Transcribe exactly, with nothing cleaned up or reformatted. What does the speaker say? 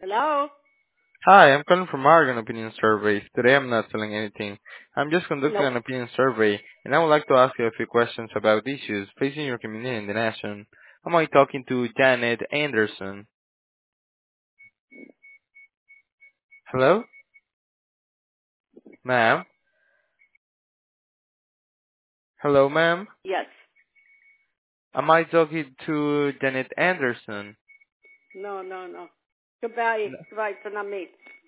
Hello? Hi, I'm calling from Oregon Opinion Surveys. Today I'm not selling anything. I'm just conducting Nope. an opinion survey, and I would like to ask you a few questions about issues facing your community and the nation. Am I talking to Janet Anderson? Hello? Ma'am? Hello, ma'am? Yes. Am I talking to Janet Anderson? No, no, no. Goodbye. No. Goodbye. It's not me.